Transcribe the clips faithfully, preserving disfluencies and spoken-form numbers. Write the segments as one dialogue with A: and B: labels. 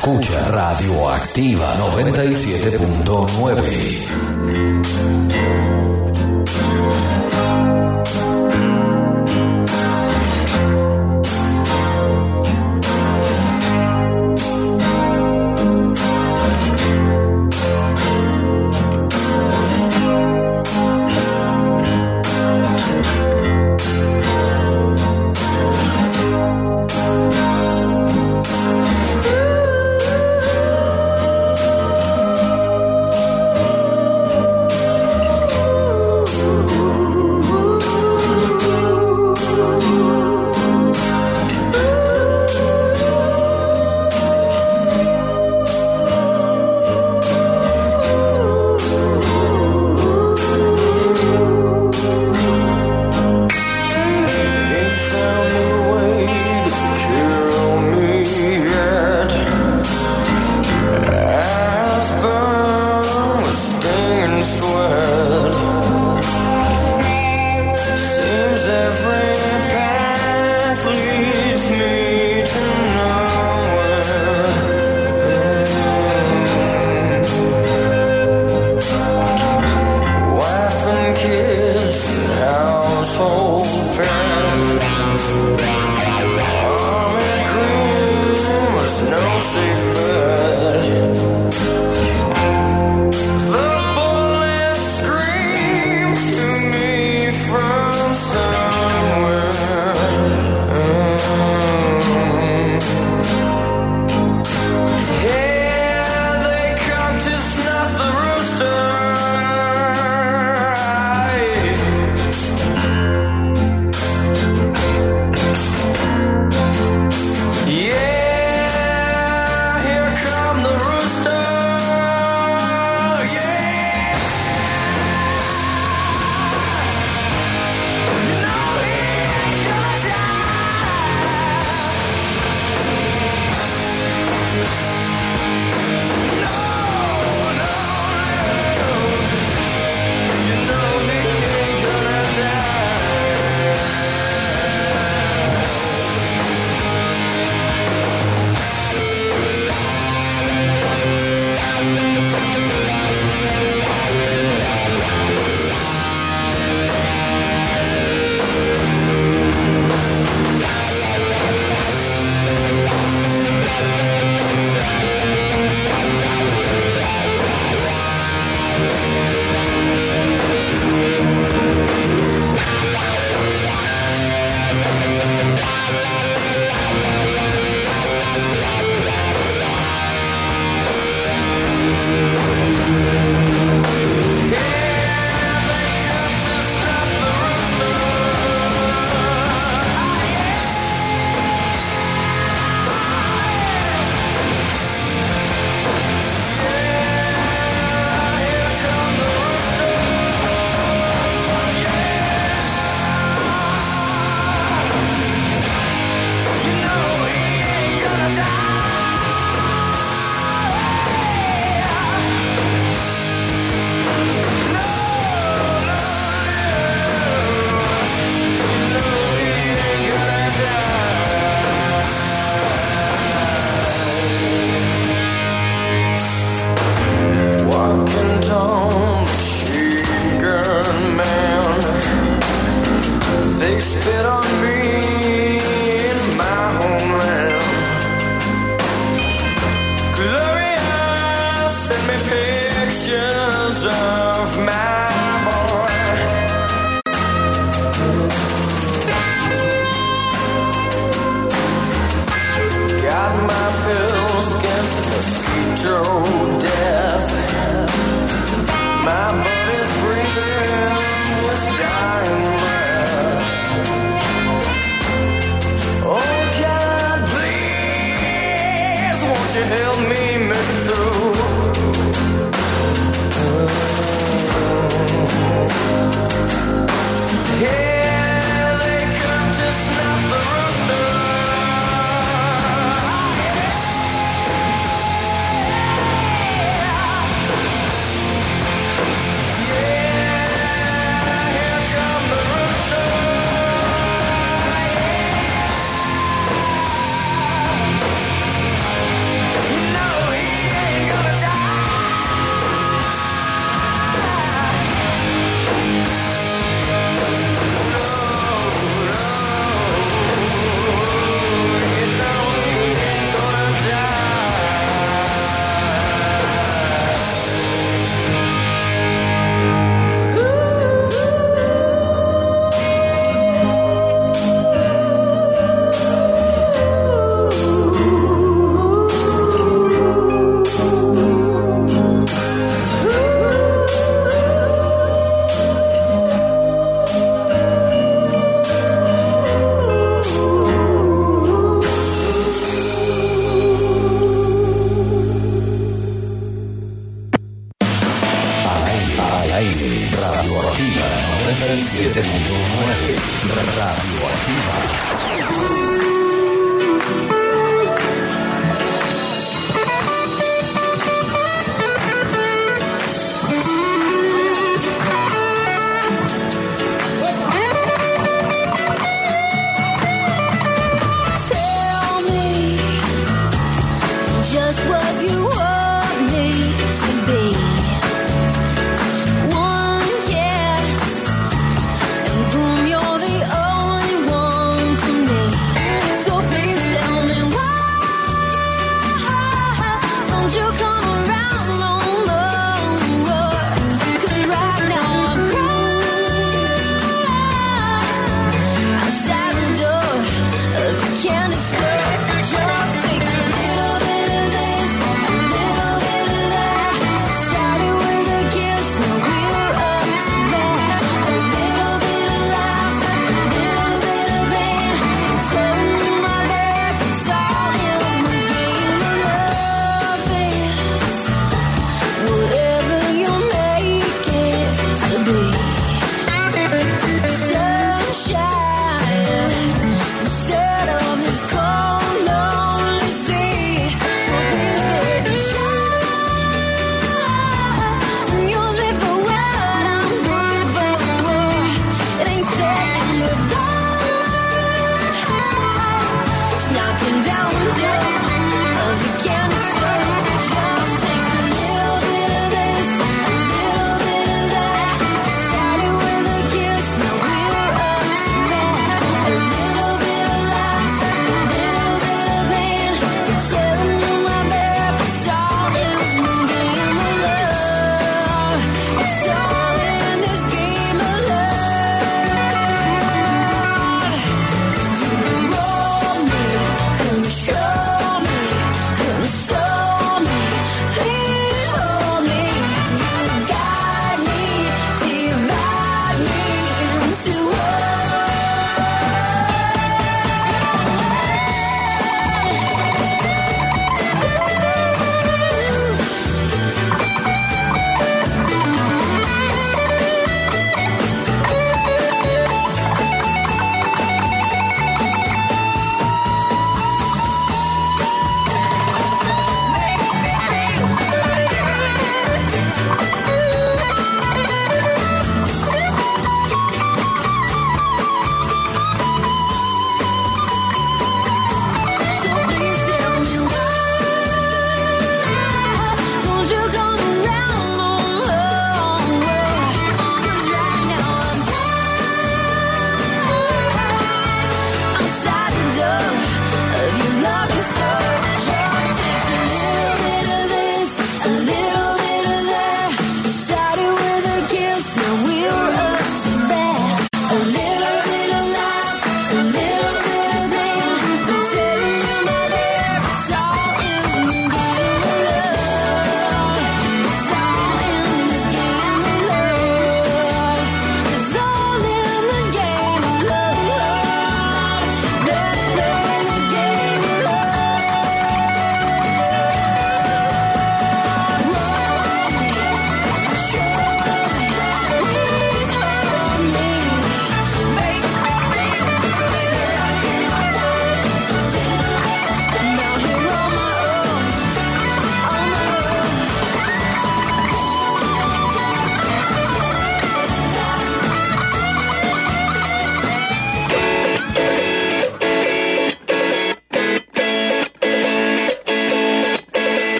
A: Escucha Radioactiva noventa y siete punto nueve.
B: My body's breathing with dying breath.
A: y siete punto nueve. Radioactiva.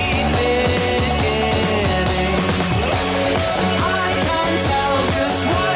B: Just one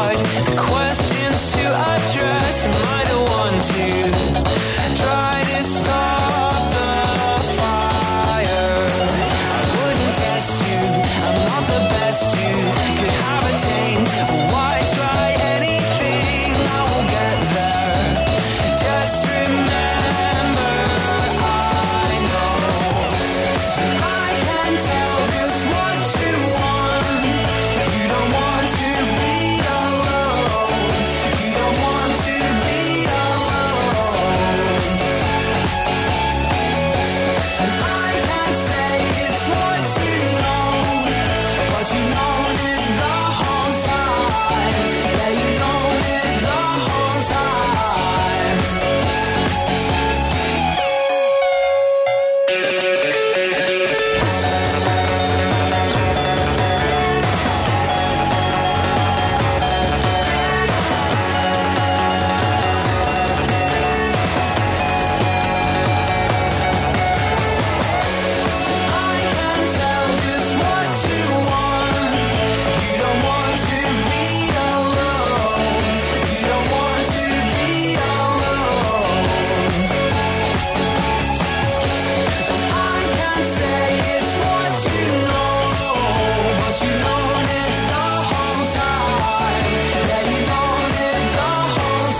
B: avoid the questions to address. Am I the one to try to stop the fire? I wouldn't test you, I'm not the best you could have attained. Why try anything? I will get there. Just remember, I know I can tell just what you want. You don't want to be alone. You don't want to be alone. And I can say it's what you know, but you know it the whole time. Yeah, you know it the whole time. I can tell just what you want. You don't want to be alone. You don't want to be alone. I can say it's what you know, but you know it the whole time. Yeah, you know it the whole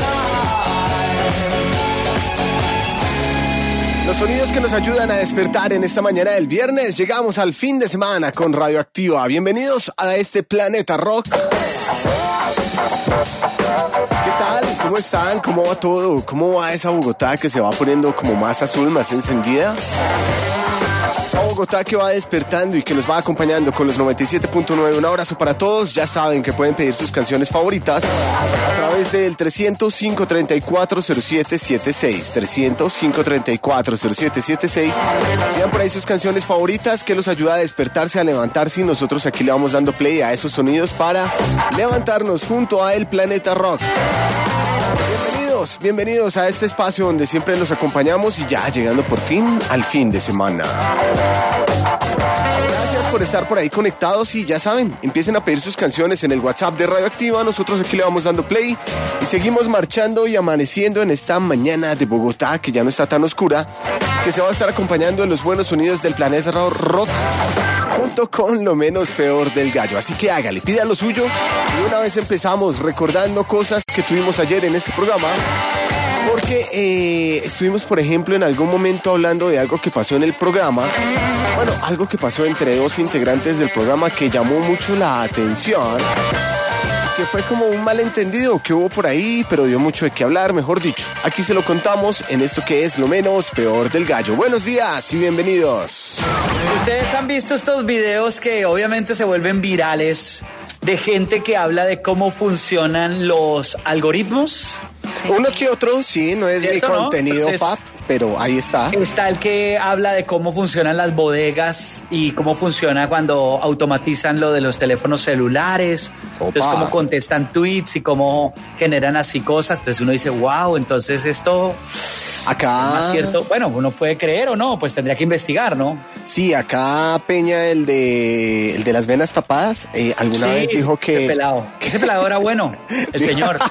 B: time.
C: Los sonidos que nos ayudan a despertar en esta mañana del viernes. Llegamos al fin de semana con Radioactiva. Bienvenidos a este Planeta Rock. ¿Qué tal? ¿Cómo están? ¿Cómo va todo? ¿Cómo va esa Bogotá que se va poniendo como más azul, más encendida? Esa Bogotá que va despertando y que nos va acompañando con los noventa y siete punto nueve. Un abrazo para todos. Ya saben que pueden pedir sus canciones favoritas a través del trescientos cinco, treinta y cuatro, cero siete siete seis. trescientos cinco, treinta y cuatro, cero siete siete seis. Vean por ahí sus canciones favoritas que los ayuda a despertarse, a levantarse, y nosotros aquí le vamos dando play a esos sonidos para levantarnos junto a El Planeta Rock. Bienvenidos, bienvenidos a este espacio donde siempre los acompañamos y ya llegando por fin al fin de semana. Gracias por estar por ahí conectados y ya saben, empiecen a pedir sus canciones en el WhatsApp de Radioactiva. Nosotros aquí le vamos dando play y seguimos marchando y amaneciendo en esta mañana de Bogotá que ya no está tan oscura, que se va a estar acompañando de los buenos sonidos del Planeta Rock junto con lo menos peor del gallo. Así que hágale, pida lo suyo y una vez empezamos recordando cosas que tuvimos ayer en este programa. Porque eh, estuvimos, por ejemplo, en algún momento hablando de algo que pasó en el programa. Bueno, algo que pasó entre dos integrantes del programa que llamó mucho la atención. Que fue como un malentendido que hubo por ahí, pero dio mucho de qué hablar, mejor dicho. Aquí se lo contamos en esto que es lo menos peor del gallo. Buenos días y bienvenidos.
D: Ustedes han visto estos videos que obviamente se vuelven virales de gente que habla de cómo funcionan los algoritmos.
C: Uno que otro, sí, no es mi
D: ¿Cierto, no?
C: contenido
D: Entonces,
C: F A P, pero ahí está.
D: Está el que habla de cómo funcionan las bodegas y cómo funciona cuando automatizan lo de los teléfonos celulares.
C: Opa.
D: Entonces, cómo contestan tweets y cómo generan así cosas. Entonces uno dice, wow, entonces esto...
C: Acá...
D: Más cierto, bueno, uno puede creer o no, pues tendría que investigar, ¿no?
C: Sí, acá Peña, el de el de las venas tapadas, eh, alguna
D: Sí,
C: vez dijo que...
D: Ese pelado, ese pelado era bueno, el señor.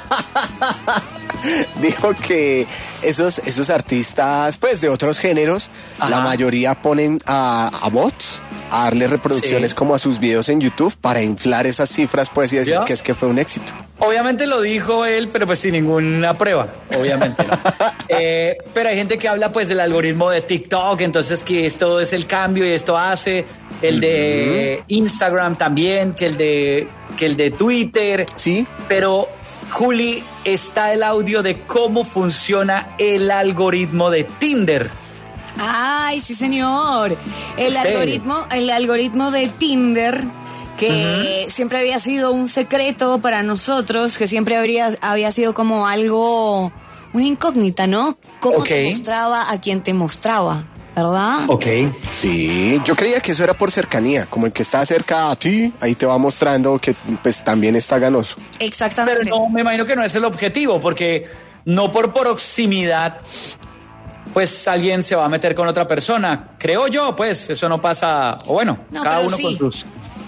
C: Dijo que esos, esos artistas, pues, de otros géneros,
D: Ajá.
C: la mayoría ponen a, a bots a darle reproducciones
D: Sí.
C: como a sus videos en YouTube para inflar esas cifras, pues, y decir
D: ¿Ya?
C: que es que fue un éxito.
D: Obviamente lo dijo él, pero pues sin ninguna prueba, obviamente. ¿no? eh, pero hay gente que habla pues del algoritmo de TikTok, entonces que esto es el cambio y esto hace. El de Instagram también, que el de, que el de Twitter.
C: Sí.
D: Pero, Juli, está el audio de cómo funciona el algoritmo de Tinder.
E: Ay, sí, señor. El
D: Sí.
E: algoritmo, el algoritmo de Tinder, que uh-huh. siempre había sido un secreto para nosotros, que siempre habría, había sido como algo, una incógnita, ¿no? Cómo
D: Okay.
E: te mostraba a quien te mostraba, ¿verdad?
D: Ok.
C: Sí, yo creía que eso era por cercanía, como el que está cerca a ti, ahí te va mostrando que pues también está ganoso.
E: Exactamente.
D: Pero no, me imagino que no es el objetivo, porque no por proximidad, pues alguien se va a meter con otra persona. Creo yo, pues, eso no pasa, o bueno,
E: No,
D: cada
E: pero
D: uno
E: sí.
D: con sus...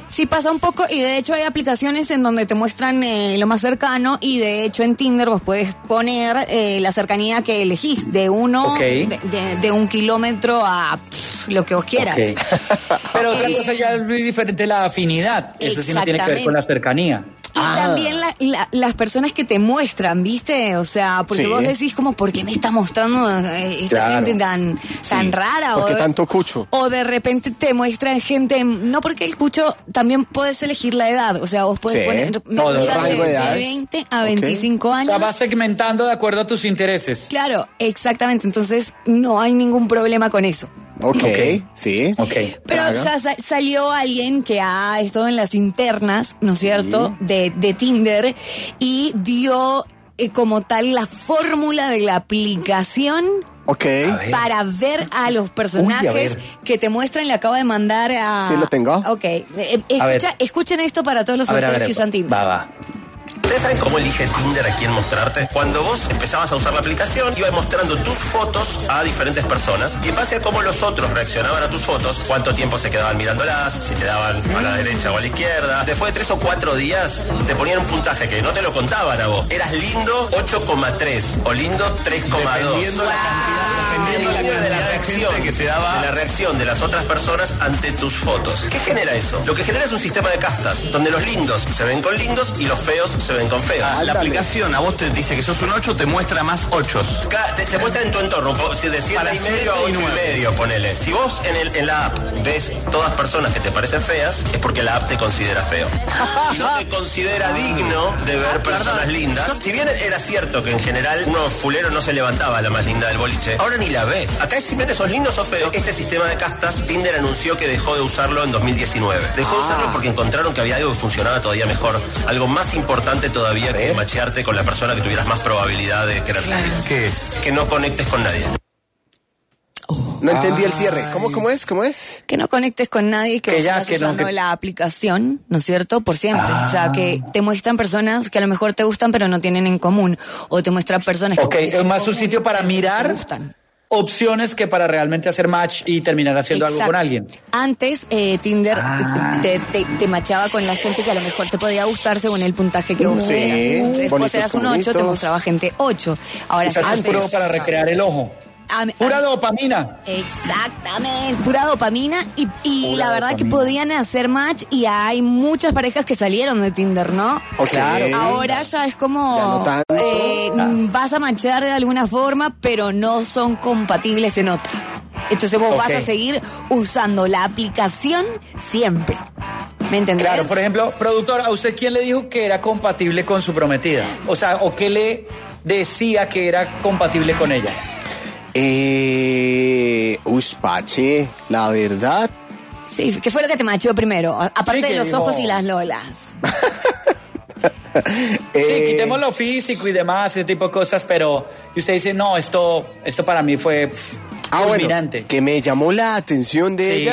E: Sí pasa un poco y de hecho hay aplicaciones en donde te muestran eh, lo más cercano y de hecho en Tinder vos puedes poner eh, la cercanía que elegís de uno,
D: Okay.
E: de, de- de un kilómetro a pff, lo que vos quieras.
D: Ok. Pero otra
E: Eh,
D: cosa ya es muy diferente, la afinidad. Eso sí no tiene que ver con la cercanía.
E: Y también la- la- las personas que te muestran, ¿viste? O sea, porque
C: Sí.
E: vos decís como, ¿por qué me está mostrando eh, esta
D: Claro.
E: gente tan, tan
C: Sí.
E: rara?
C: ¿Por qué
E: o,
C: tanto cucho?
E: O de repente te muestran gente, no porque el cucho, también puedes elegir la edad. O sea, vos puedes
C: Sí.
E: poner me
D: Todo,
E: gusta
C: rango
E: de,
C: de
E: de
C: edades.
E: veinte a
C: Ok.
E: veinticinco
D: O
E: años.
D: sea, vas segmentando de acuerdo a tus intereses.
E: Claro, exactamente. Entonces, no hay ningún problema con eso.
C: Ok,
D: Ok.
C: sí.
D: Ok.
E: Pero
C: Traga.
E: ya sa- salió alguien que ha estado en las internas, ¿no es cierto?, de, de Tinder y dio eh, como tal la fórmula de la aplicación
C: Ok.
D: ver.
E: para ver a los personajes
D: ver.
E: que te muestran. Le acabo de mandar a...
C: Sí, lo tengo.
E: Ok. Eh, eh,
D: A ver.
E: escucha- escuchen esto para todos los
D: A ver, a
E: solteros
D: ver.
E: que usan Tinder.
D: Va, va.
F: ¿Ustedes saben cómo elige Tinder a quién mostrarte? Cuando vos empezabas a usar la aplicación, iba mostrando tus fotos a diferentes personas y en base a cómo los otros reaccionaban a tus fotos, cuánto tiempo se quedaban mirándolas, si te daban a la derecha o a la izquierda. Después de tres o cuatro días, te ponían un puntaje que no te lo contaban a vos. Eras lindo ocho coma tres o lindo tres coma dos. Dependiendo la cantidad, dependiendo la cantidad de la reacción que te daba, de la reacción de las otras personas ante tus fotos. ¿Qué genera eso? Lo que genera es un sistema de castas, donde los lindos se ven con lindos y los feos se ven con feos.
G: La aplicación a vos te dice que sos un ocho, te muestra más ochos.
F: Ca- te- se muestra en tu entorno, po- si de siete
G: Para
F: y medio a
G: siete y
F: ocho y
G: nueve.
F: medio, ponele. Si vos en, el, en la app ves todas personas que te parecen feas, es porque la app te considera feo. Y no te considera digno de ver personas lindas. Si bien era cierto que en general uno fulero no se levantaba a la más linda del boliche, ahora ni la ve. Acá es simplemente sos lindos o feos. Este sistema de castas, Tinder anunció que dejó de usarlo en dos mil diecinueve. Dejó de usarlo porque encontraron que había algo que funcionaba todavía mejor. Algo más importante todavía que machearte con la persona que tuvieras más probabilidad de querer salir.
G: ¿Qué es?
F: Que no conectes con nadie.
C: No entendí el cierre. ¿Cómo, cómo es? ¿Cómo es?
E: Que no conectes con nadie y que,
D: Que
E: vos
D: ya,
E: sigas
D: que no,
E: usando
D: que-
E: la aplicación, ¿no es cierto? Por siempre. O sea, que te muestran personas que a lo mejor te gustan pero no tienen en común. O te muestran personas que
D: Ok,
E: tienes
D: es
E: en
D: más un
E: común,
D: sitio para
E: pero no te
D: mirar
E: gustan.
D: opciones que para realmente hacer match y terminar haciendo algo
E: Exacto.
D: con alguien.
E: Antes, eh, Tinder
D: Ah.
E: te, te, te machaba con la gente que a lo mejor te podía gustar según el puntaje que vos
C: Sí,
E: eras. Entonces, vos
C: bonitos
E: eras un
C: como
E: ocho, te
C: bonitos.
E: mostraba gente ocho. Ahora
D: O sea, es un
E: antes-
D: pro para recrear el ojo.
E: a- a-
D: Pura dopamina.
E: Exactamente, pura dopamina y, y
D: Pura
E: la verdad que
D: dopamina.
E: podían hacer match y hay muchas parejas que salieron de Tinder, ¿no?
C: Ok.
D: Claro.
E: Ahora ya es como
C: Ya no tanto.
E: eh, vas a matchear de alguna forma, pero no son compatibles en otra. Entonces vos
D: Ok.
E: vas a seguir usando la aplicación siempre. ¿Me entendés?
D: Claro, por ejemplo, productor, ¿a usted quién le dijo que era compatible con su prometida? O sea, ¿o qué le decía que era compatible con ella?
C: Eh. Uy, Pache, la verdad.
E: Sí, ¿qué fue lo que te macheó primero? A- Aparte
D: Sí,
E: de
D: que
E: los
D: dijo-
E: ojos y las lolas.
D: Sí,
C: Eh,
D: quitemos lo físico y demás, ese tipo de cosas, pero y usted dice, no, esto, esto para mí fue pff,
C: Ah, bueno,
D: fulminante.
C: que me llamó la atención de
D: Sí.
C: ella,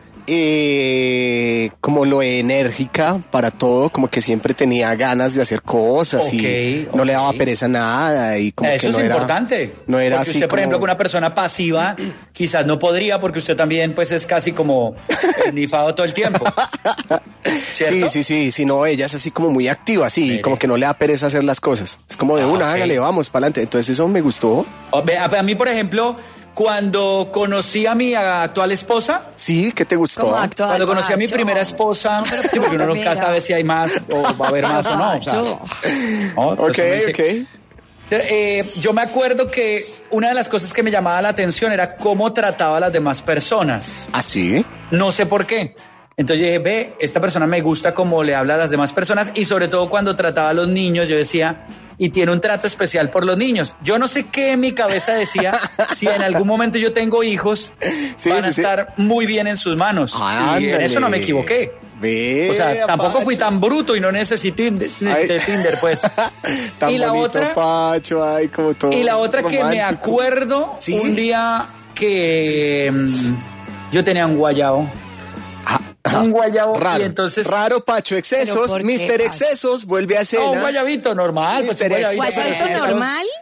C: eh, como lo enérgica para todo, como que siempre tenía ganas de hacer cosas y
D: Ok,
C: no le daba
D: ok.
C: pereza a nada y como
D: Eso
C: que
D: es
C: no era
D: importante.
C: no era
D: porque
C: así
D: usted, por
C: como-
D: ejemplo, con una persona pasiva, quizás no podría, porque usted también, pues, es casi como nifado todo el tiempo. ¿Cierto?
C: Sí, sí, sí, sí, no, ella es así como muy activa, sí,
D: Mire.
C: como que no le da pereza hacer las cosas. Es como de
D: Ah,
C: una,
D: ok.
C: hágale, vamos, para adelante. Entonces eso me gustó.
D: O, ve, A, a mí, por ejemplo, cuando conocí a mi actual esposa,
C: Sí, ¿qué te gustó?
E: ¿Cómo actuar,
D: cuando conocí a mi
E: Pacho?
D: primera esposa,
E: Pero
D: sí, porque uno
E: ¿cómo,
D: nunca
E: mira?
D: sabe si hay más o va a haber más o no. O sea,
E: Pacho.
D: ¿no?
C: Ok,
D: Entonces uno dice-
C: ok.
D: Eh, yo me acuerdo que una de las cosas que me llamaba la atención era cómo trataba a las demás personas.
C: ¿Ah, sí?
D: No sé por qué. Entonces yo dije, ve, esta persona me gusta cómo le habla a las demás personas y sobre todo cuando trataba a los niños, yo decía, y tiene un trato especial por los niños. Yo no sé qué en mi cabeza decía, si en algún momento yo tengo hijos,
C: Sí,
D: van a
C: sí, sí.
D: estar muy bien en sus manos.
C: Ah,
D: y en eso no me
C: ándale.
D: equivoqué.
C: Ve,
D: O sea, tampoco fui
C: Pacho.
D: tan bruto y no necesité de,
C: Ay.
D: de Tinder, pues.
C: Tan
D: y la
C: bonito,
D: otra,
C: Pacho, ay, como todo
D: y la otra que me
C: romántico.
D: acuerdo,
C: ¿Sí?
D: un día que mm, yo tenía un guayabo. Un guayabo.
C: Raro,
D: Y entonces.
C: raro, Pacho,
E: ¿Pero
C: excesos,
E: por qué,
C: mister
E: Pacho?
C: Excesos, vuelve a escena.
D: No, un guayabito normal. Pues un
C: mister
D: guayabito.
C: Excesos.
E: ¿Guayabito
C: Eso.
E: normal?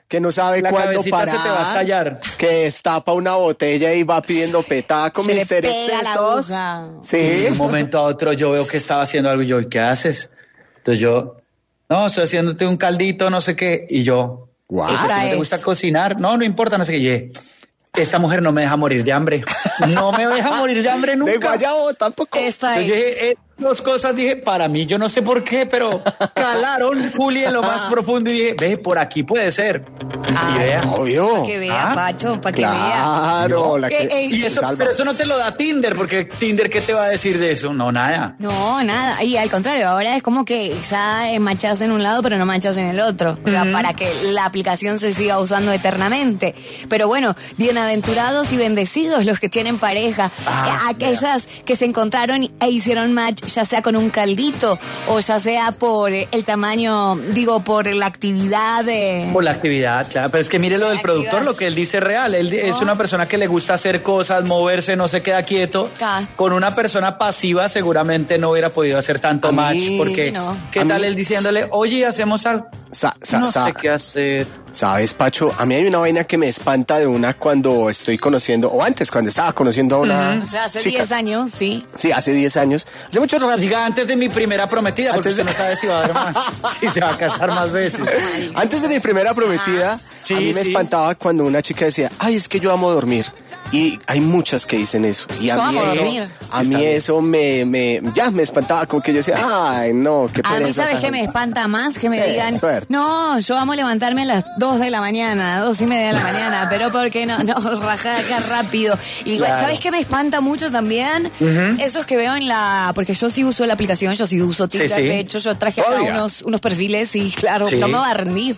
C: que no sabe
D: La
C: cuándo
D: cabecita
C: parar,
D: se te va a estallar.
C: que destapa una botella y va pidiendo petaco,
E: Se le
C: mister
E: pega la
C: Excesos.
E: aguja.
C: Sí.
D: De un momento a otro yo veo que estaba haciendo algo y yo, ¿y qué haces? Entonces yo, no, estoy haciéndote un caldito, no sé qué. Y yo,
C: Guau.
D: ¿es que
E: Esta
D: ¿no te
E: es.
D: gusta cocinar? No, no importa, no sé qué. Y yo, esta mujer no me deja morir de hambre. No me deja morir de hambre nunca.
C: De guayabo tampoco.
E: Esta
D: Entonces yo
E: es.
D: dije, eh, dos cosas dije, para mí, yo no sé por qué, pero calaron, Juli, en lo más profundo y dije, ve, por aquí puede ser.
E: Ah,
D: Y vea.
C: Obvio.
E: Para que vea,
D: Ah,
E: Pacho, para que vea.
C: Claro, la que
E: Eh, eh,
D: Y eso,
C: salva.
D: pero eso no te lo da Tinder, porque Tinder, ¿qué te va a decir de eso? No, nada.
E: No, nada. Y al contrario, ahora es como que ya eh, manchas en un lado, pero no manchas en el otro. O sea, para que la aplicación se siga usando eternamente. Pero bueno, bienaventurados y bendecidos los que tienen pareja.
D: Ah,
E: Eh, Aquellas que se encontraron e hicieron match, ya sea con un caldito o ya sea por eh, el tamaño, digo, por la actividad de...
D: Por la actividad, claro. Pero es que mire lo del
E: Activas.
D: productor, lo que él dice es real. Él es una persona que le gusta hacer cosas, moverse, no se queda quieto.
E: Ah.
D: Con una persona pasiva seguramente no hubiera podido hacer tanto
C: A mí-
D: match, porque
E: no.
D: ¿qué
C: A
D: tal
C: mí-
D: él diciéndole, oye, hacemos algo?
C: Sa- sa-
D: no
C: sa-
D: sé qué hacer.
C: ¿Sabes, Pacho? A mí hay una vaina que me espanta de una cuando estoy conociendo, o antes, cuando estaba conociendo a una
E: O sea, hace
C: chica.
E: diez años, sí.
C: Sí, hace diez años. Hace mucho rato.
D: Diga antes de mi primera prometida, porque
C: Antes
D: usted
C: de-
D: no sabe si va a haber más, si se va a casar más veces.
C: Antes de mi primera prometida,
D: Sí,
C: a mí me
D: sí.
C: espantaba cuando una chica decía, ay, es que yo amo dormir. Y hay muchas que dicen eso. Y a
E: Yo
C: mí
E: amo
C: eso,
E: dormir.
C: a
D: Está
C: mí
D: bien.
C: eso me, me, ya me espantaba, como que yo decía, ay, no, qué
E: A mí,
C: pereza
E: ¿sabes
C: esa
E: qué me
C: gente".
E: espanta más? Que me
C: Eh,
E: digan,
C: suerte.
E: no, yo amo levantarme a las dos de la mañana, dos y media de la mañana, pero ¿por qué no? No, rajar acá rápido. Y igual,
D: Claro.
E: ¿sabes qué me espanta mucho también? Esos que veo en la... Porque yo sí uso la aplicación, yo sí uso Tinder,
D: Sí, sí.
E: de hecho yo traje acá
C: Oiga.
E: unos, unos perfiles y claro,
D: Sí.
E: no me va a rendir.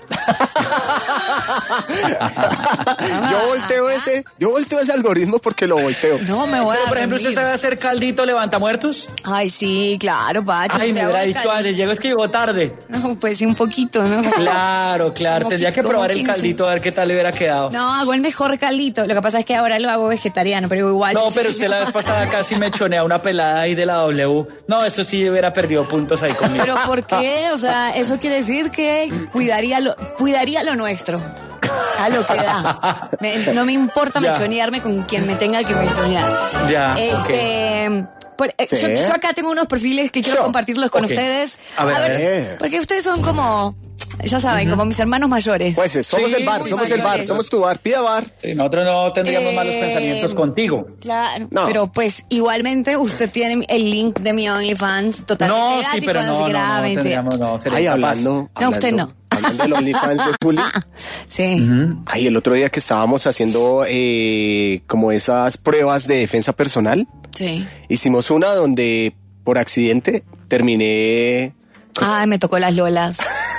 C: yo volteo ese, yo volteo ese algoritmo porque lo volteo.
E: No me voy
D: Pero,
E: a
D: por ejemplo, ¿usted
E: rendir.
D: sabe hacer caldito levantamuertos?
E: Ay, sí, claro, Pacho.
D: Ay,
E: te
D: me
E: hago
D: hubiera
E: el
D: dicho
E: cal-
D: antes, llego es que llegó tarde.
E: No, pues sí, un poquito, ¿no?
D: Claro, claro,
E: Como
D: tendría
E: qui-
D: que
E: como
D: probar el
E: quince.
D: caldito a ver qué tal le hubiera quedado.
E: No, hago el mejor caldito. Lo que pasa es que ahora lo hago vegetariano, pero igual.
D: No, pero usted la vez pasada casi me chonea una pelada ahí de la W. No, eso sí hubiera perdido puntos ahí conmigo.
E: Pero ¿por qué? O sea, eso quiere decir que cuidaría lo, cuidaría lo nuestro. A lo que da. Me- no me importa
D: Ya.
E: mechonearme con quien me tenga que mechonear.
D: Ya,
E: Este. por- eh,
C: Sí.
E: yo, yo acá tengo unos perfiles que quiero
C: Yo.
E: compartirlos con
D: Ok.
E: ustedes.
D: A ver, a
C: ver.
E: Porque ustedes son como, ya saben, como mis hermanos mayores.
C: Jueces, somos
D: Sí,
C: el bar,
D: muy
C: somos el bar,
E: mayores.
C: somos tu bar, pida bar.
D: Sí, nosotros no tendríamos
E: Eh,
D: malos pensamientos contigo.
E: Claro,
C: No.
E: pero pues igualmente usted tiene el link de mi OnlyFans totalmente
D: No,
E: gratis.
D: sí, pero
E: cuando
D: no,
E: se
D: no,
E: quiera
D: no,
E: vente.
D: tendríamos, no. sería
C: Ay,
D: incapaz.
C: hablando,
E: No, usted
C: hablando-
E: no.
C: Hablando del OnlyFans de Juli.
E: Sí.
C: Ay, el otro día que estábamos haciendo eh, como esas pruebas de defensa personal,
E: Sí.
C: hicimos una donde por accidente terminé.
E: Ay, me tocó las lolas.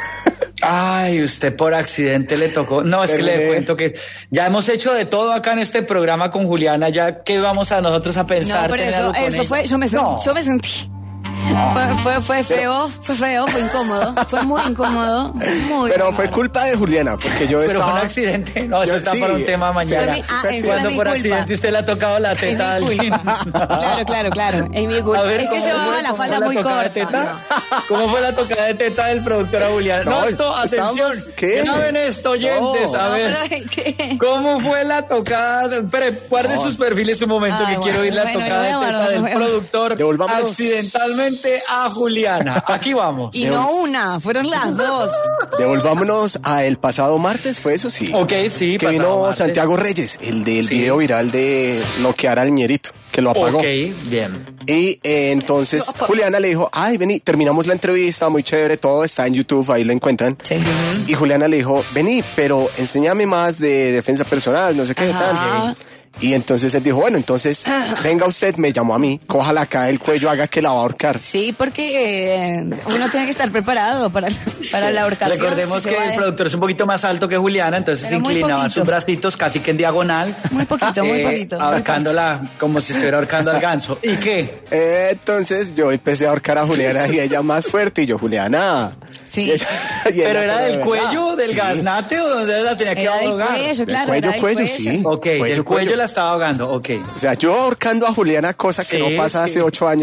D: Ay, usted por accidente le tocó. No, es que le
C: Terminé.
D: cuento que ya hemos hecho de todo acá en este programa con Juliana. Ya que vamos a nosotros a
E: No,
D: pensar.
E: pero
D: tener
E: eso,
D: algo con
E: eso
D: ella?
E: fue, yo me, sen-
D: No.
E: yo me sentí. Fue, fue, fue feo, fue feo, fue incómodo, fue muy incómodo, muy
C: Pero
E: muy
C: fue
E: malo.
C: culpa de Juliana, porque yo
D: Pero fue
C: estaba.
D: un accidente. No, eso
C: Yo
D: está
C: sí.
D: para un tema mañana.
E: Fue mi- ah, encima
D: Cuando
E: es mi
D: por
E: culpa.
D: accidente usted le ha tocado la
E: Es
D: teta a
E: mi
D: alguien.
E: culpa. Claro, claro, claro. Es mi culpa.
D: A ver,
E: es que
D: ¿cómo
E: llevaba
D: fue?
E: la
D: ¿Cómo
E: falda
D: fue
E: muy
D: tocada de
E: corta.
D: teta? ¿Cómo fue la tocada de teta del productor a Juliana? No,
C: No,
D: esto, atención.
C: estábamos- ¿qué?
D: Graben esto, oyentes.
C: No.
D: A
E: No,
D: ver.
E: pero es que-
D: ¿Cómo fue la tocada? de- Espere, guarde sus perfiles un momento
E: Ay,
D: que quiero
E: bueno,
D: oír la
E: bueno,
D: tocada
E: yo
D: de
E: voy a
D: teta
E: guardar,
D: del
E: voy a-
D: productor
C: Devolvámonos.
D: accidentalmente a Juliana. Aquí vamos.
E: Y no una, fueron las dos.
C: Devolvámonos a el pasado martes, ¿fue eso? Sí.
D: Ok, sí,
C: Que
D: pasado
C: vino
D: martes.
C: Santiago Reyes, el del
D: Sí.
C: video viral de noquear al ñerito, que lo apagó.
D: Ok, bien.
C: Y eh, entonces Juliana le dijo, ay, vení, terminamos la entrevista, muy chévere, todo está en YouTube, ahí lo encuentran.
E: Sí.
C: Y Juliana le dijo, vení, pero enséñame más de defensa personal, no sé qué
E: Ajá.
C: tal. Y entonces él dijo, bueno, entonces venga usted, me llamó a mí, cójala acá del cuello, haga que la va a ahorcar.
E: Sí, porque eh, uno tiene que estar preparado para, para la ahorcación.
D: Recordemos
E: si se
D: que
E: va
D: el
E: de-
D: productor es un poquito más alto que Juliana, entonces
E: Pero muy
D: inclinaba
E: poquito.
D: sus bracitos casi que en diagonal.
E: Muy poquito, muy
D: eh,
E: poquito, muy
D: Ahorcándola como si estuviera ahorcando al ganso. ¿Y qué?
C: Eh, entonces yo empecé a ahorcar a Juliana y ella más fuerte, y yo, Juliana.
E: Sí.
C: Y ella- y ella,
D: ¿Pero era
C: de
D: del
C: verdad.
D: cuello, del
C: Sí.
D: gaznate o donde la tenía que
E: Era del
D: ahogar?
E: cuello, claro.
C: cuello,
E: era del
C: cuello, sí.
D: Ok,
C: Cuello,
D: del cuello
C: cuello.
D: la estaba ahogando, ok.
C: O sea, yo ahorcando a Juliana, cosa que
D: Sí,
C: no pasa
D: sí.
C: hace ocho años.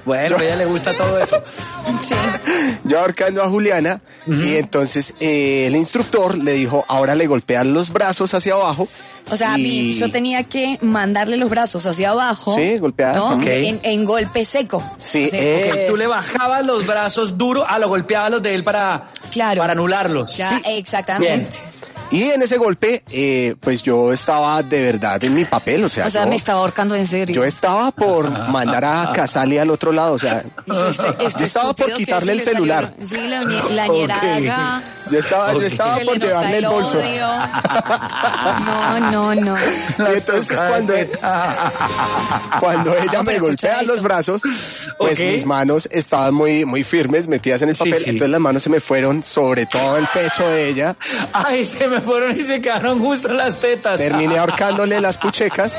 D: Bueno, a ella le gusta todo eso.
E: Sí.
C: Yo ahorcando a Juliana y entonces eh, el instructor le dijo, ahora le golpean los brazos hacia abajo.
E: O sea, a mí
C: y-
E: yo tenía que mandarle los brazos hacia abajo.
C: Sí, golpear.
E: ¿no?
C: Ok.
E: En, en golpe seco.
C: Sí,
E: O sea,
C: eh,
D: Que tú le bajabas los brazos duro, ah, lo golpeabas los de él para,
E: Claro.
D: para anularlos.
E: ya, exactamente.
C: Y en ese golpe, eh, pues yo estaba de verdad en mi papel, o sea,
E: O sea,
C: yo,
E: me estaba ahorcando en serio.
C: yo estaba por mandar a Casali al otro lado, o sea,
E: Y yo, este- este
C: yo estaba por
E: estúpido que
C: quitarle
E: se
C: el
E: le salió-
C: celular.
E: Sí, la, ñe- la ñerada acá.
C: Yo estaba, yo estaba
E: Se
C: por
E: le nota
C: llevarle el bolso.
E: odio. No, no, no.
C: Y entonces cuando, cuando ella
E: No,
C: me
E: pero
C: golpea
E: escucha
C: los
E: esto.
C: brazos, pues
D: Ok.
C: mis manos estaban muy, muy firmes, metidas en el
D: Sí,
C: papel,
D: sí.
C: entonces las manos se me fueron sobre todo el pecho de ella.
D: Ay, se me fueron y se quedaron justo en las tetas.
C: Terminé ahorcándole las puchecas.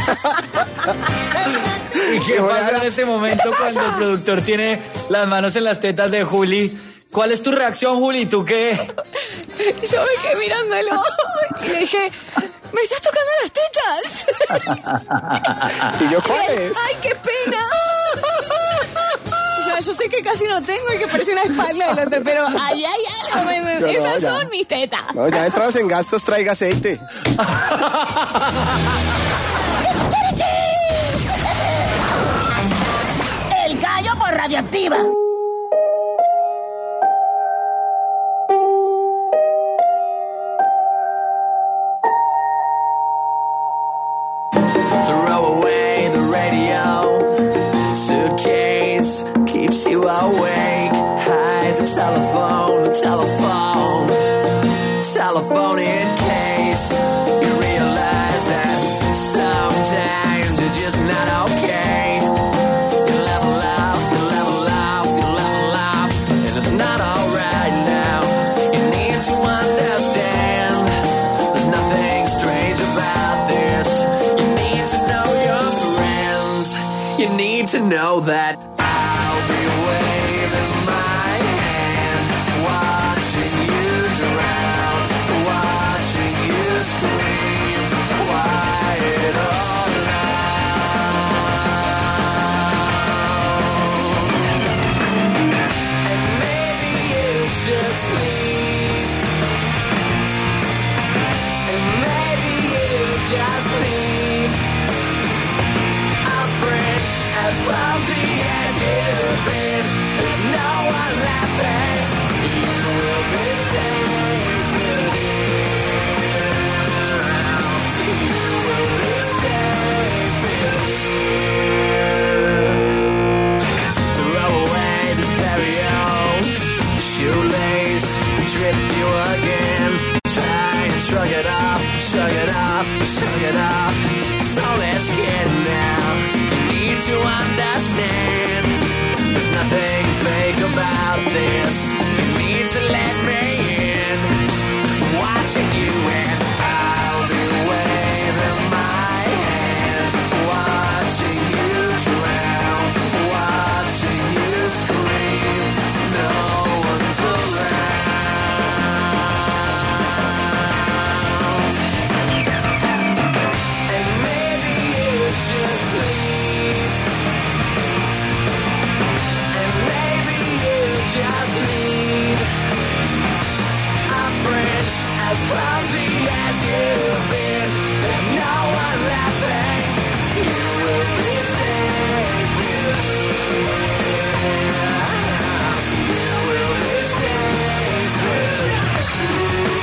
D: ¿Y qué
C: Qué
D: pasa
C: buena-
D: en ese momento cuando el productor tiene las manos en las tetas de Juli? ¿Cuál es tu reacción, Juli? ¿Tú qué?
E: Yo me quedé mirándolo y le dije, ¿me estás tocando las tetas?
C: Y yo,
E: Y
C: ¿cuál
E: él,
C: es?
E: ¡ay, qué pena! O sea, yo sé que casi no tengo y que parece una espalda del otro, pero ahí hay algo. me- me-
C: Yo no,
E: Esas
C: ya.
E: son mis tetas.
C: No, ya entrados en gastos, traiga aceite.
E: El gallo por radioactiva.
B: Throw away the radio. Suitcase keeps you awake. Hide the telephone, the telephone, telephone in case you realize that sometimes you're just not okay. You level up, you level up, you level up, and it's not alright now. You need to understand there's nothing strange about this. You need to know your friends. You need to know that I'll be waving my hand, watching you drown, watching you scream, quiet all alone. And maybe you should sleep. And maybe you just need a friend as clumsy as you've been. There's no one laughing. You will be safe with You will be safe with Throw away the stereo. Shoelace tripped you again. Try and shrug it off, shrug it off, shrug it off. So let's get now. You need to understand there's nothing fake about this. You need to let me in. Watching you and I'll be waving my hand. Watching you drown. Watching you scream. No one's around. And maybe you should sleep. And maybe you just need a friend as clumsy as you've been. There's no one laughing. You will be safe with You will be safe with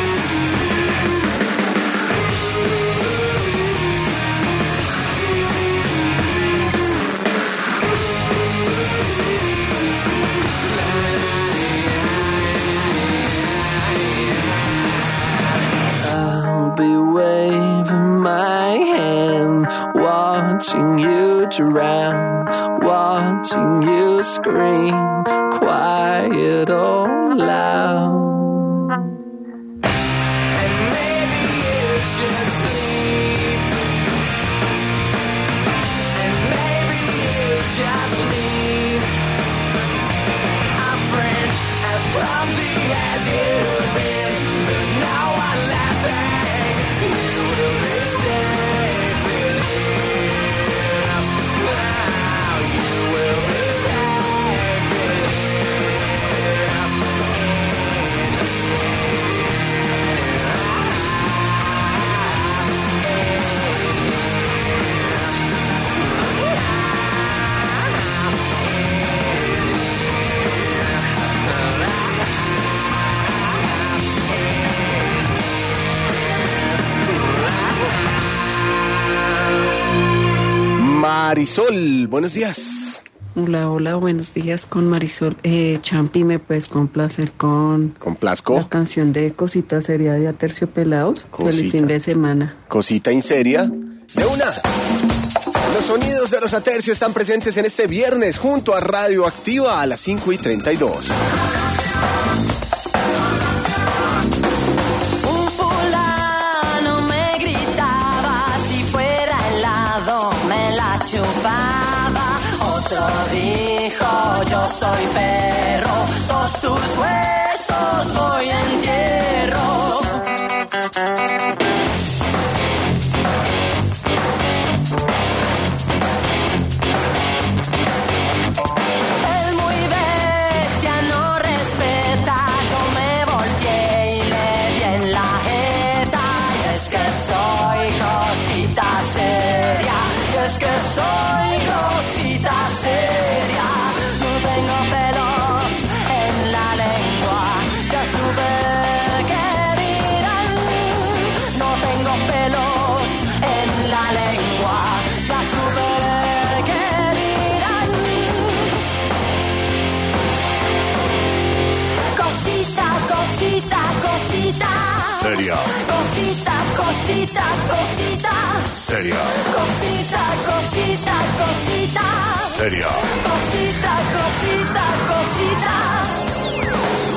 B: I'll be waving my hand, watching you drown, watching you scream, quiet or loud. And maybe you should sleep. And maybe you just need a friend as clumsy as you've been. There's no one laughing. You will be safe with him. Now you will be safe.
C: Marisol, buenos días.
H: Hola, hola, buenos días con Marisol. Eh, Champi, ¿me puedes complacer con
C: Complazco.
H: la canción de Cosita Seria de Aterciopelados?
C: Cosita.
H: Feliz fin de semana.
C: Cosita inseria. De una. Los sonidos de los Atercios están presentes en este viernes junto a Radio Activa a las cinco y treinta y dos.
B: Un fulano me gritaba, si fuera helado me la chupaba. Otro dijo, yo soy perro, todos tus huesos voy a entierro. El muy bestia no respeta, yo me volteé y le di en la jeta. Y es que soy cosita seria, y es que soy cosita seria. No tengo pelos en la lengua, ya supe que dirán. No tengo pelos en la lengua, ya supe que dirán. Cosita, cosita, cosita.
A: Seria.
B: Cosita, cosita, cosita.
A: Seria.
B: Cosita, cosita, cosita.
A: Seria.
B: Cosita, cosita, cosita.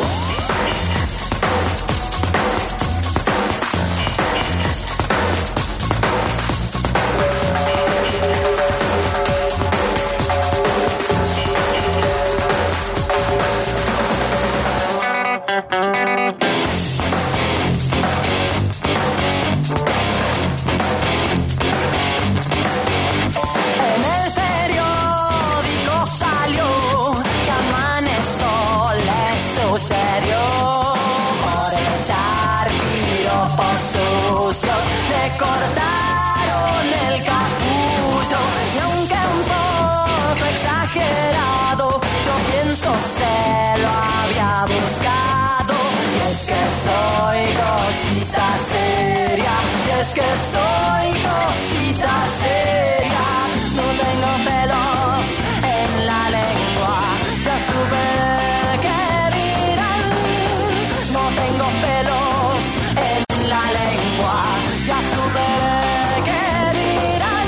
B: En el periódico salió que a Manesto le sucedió por echar piropos sucios, le cortaron el capullo. Y aunque un poco exagerado, yo pienso se lo había buscado. Y es que soy cosita seria, y es que soy cosita seria. No tengo pelos en la lengua, ya supe que dirán. No tengo pelos en la lengua, ya supe que dirán.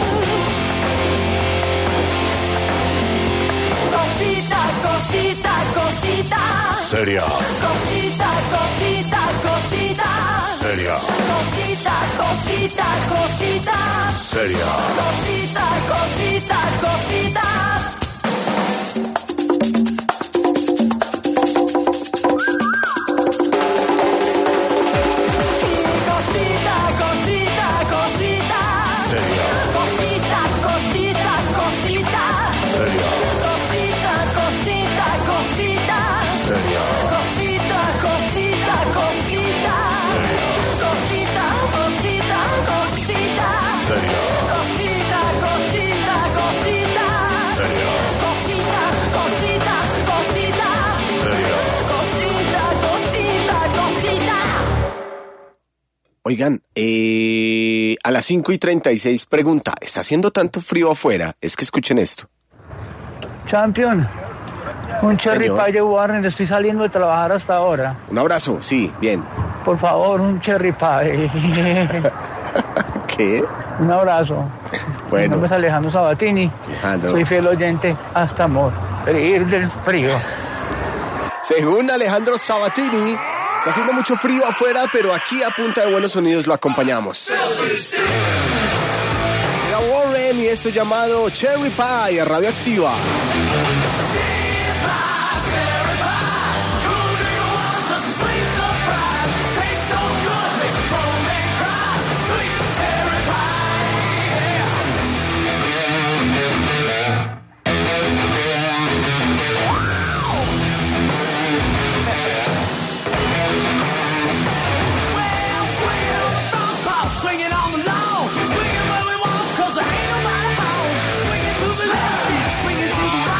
B: Cosita, cosita, cosita.
A: Seria.
B: Cosita, cosita, cosita.
A: Seria.
B: Cosita, cosita, cosita.
A: Seria.
B: Cosita, cosita, cosita. Y cosita, cosita, cosita.
A: Seria.
B: Cosita, cosita, cosita.
A: Seria.
B: Cosita, cosita, cosita.
A: Seria.
B: Cosita, cosita, cosita. Cosita, cosita, cosita.
A: Seria.
B: Cosita, cosita, cosita.
A: Seria.
B: Cosita, cosita, cosita.
A: Seria.
B: Cosita, cosita, cosita.
C: Oigan, eh, a las cinco y treinta y seis pregunta, ¿está haciendo tanto frío afuera? Es que escuchen esto.
I: Champion, un cherry
C: Señor.
I: pie de Warren, estoy saliendo de trabajar hasta ahora.
C: Un abrazo, sí, bien.
I: Por favor, un cherry pie.
C: ¿Qué?
I: Un abrazo.
C: Bueno.
I: Mi nombre es Alejandro Sabatini.
C: Alejandro.
I: Soy fiel oyente hasta amor. Reír del frío.
C: Según Alejandro Sabatini, está haciendo mucho frío afuera, pero aquí a punta de buenos sonidos lo acompañamos. Era Warren y esto llamado Cherry Pie a Radio Activa.
B: Swinging on the lawn, swinging where we want, 'cause there ain't nobody home. Swinging to the left, swinging to the right.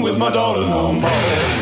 B: with my daughter no more.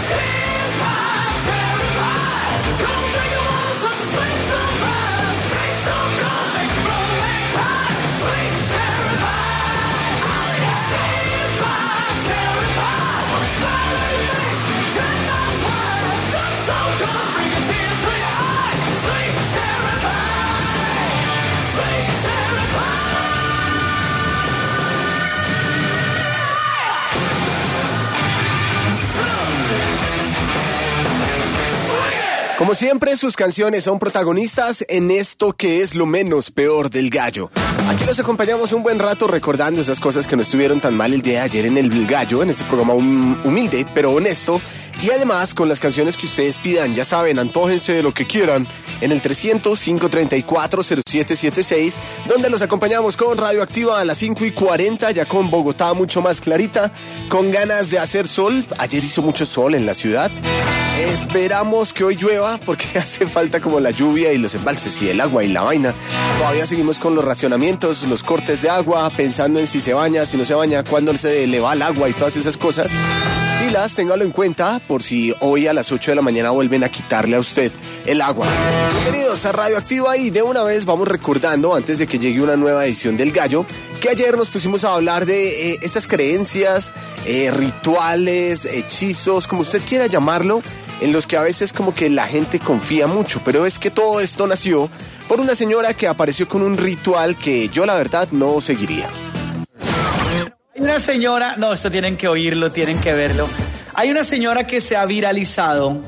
C: Como siempre, sus canciones son protagonistas en esto que es lo menos peor del gallo. Aquí los acompañamos un buen rato recordando esas cosas que no estuvieron tan mal el día de ayer en el gallo, en este programa hum- humilde pero honesto. Y además con las canciones que ustedes pidan, ya saben, antójense de lo que quieran en el trescientos, cinco treinta y cuatro, cero siete setenta y seis, donde los acompañamos con Radioactiva a las cinco y cuarenta, ya con Bogotá mucho más clarita, con ganas de hacer sol. Ayer hizo mucho sol en la ciudad. Esperamos que hoy llueva porque hace falta como la lluvia y los embalses y el agua y la vaina. Todavía seguimos con los racionamientos, los cortes de agua, pensando en si se baña, si no se baña, cuándo se le va el agua y todas esas cosas. Pilas, téngalo en cuenta por si hoy a las ocho de la mañana vuelven a quitarle a usted el agua. Bienvenidos a Radioactiva y de una vez vamos recordando, antes de que llegue una nueva edición del Gallo, que ayer nos pusimos a hablar de eh, estas creencias, eh, rituales, hechizos, como usted quiera llamarlo, en los que a veces como que la gente confía mucho, pero es que todo esto nació por una señora que apareció con un ritual que yo la verdad no seguiría.
D: Hay una señora, no, esto tienen que oírlo, tienen que verlo. Hay una señora que se ha viralizado